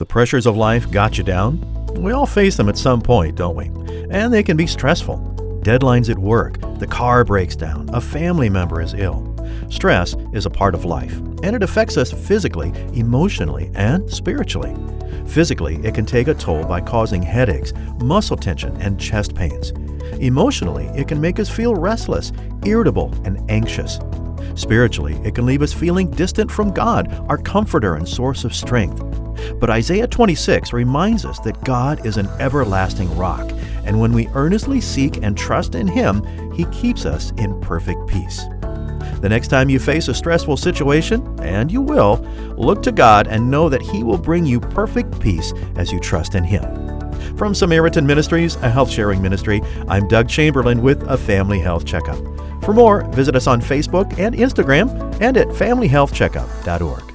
The pressures of life got you down? We all face them at some point, don't we? And they can be stressful. Deadlines at work, the car breaks down, a family member is ill. Stress is a part of life, and it affects us physically, emotionally, and spiritually. Physically, it can take a toll by causing headaches, muscle tension, and chest pains. Emotionally, it can make us feel restless, irritable, and anxious. Spiritually, it can leave us feeling distant from God, our comforter and source of strength. But Isaiah 26 reminds us that God is an everlasting rock, and when we earnestly seek and trust in Him, He keeps us in perfect peace. The next time you face a stressful situation, and you will, look to God and know that He will bring you perfect peace as you trust in Him. From Samaritan Ministries, a health-sharing ministry, I'm Doug Chamberlain with a Family Health Checkup. For more, visit us on Facebook and Instagram and at familyhealthcheckup.org.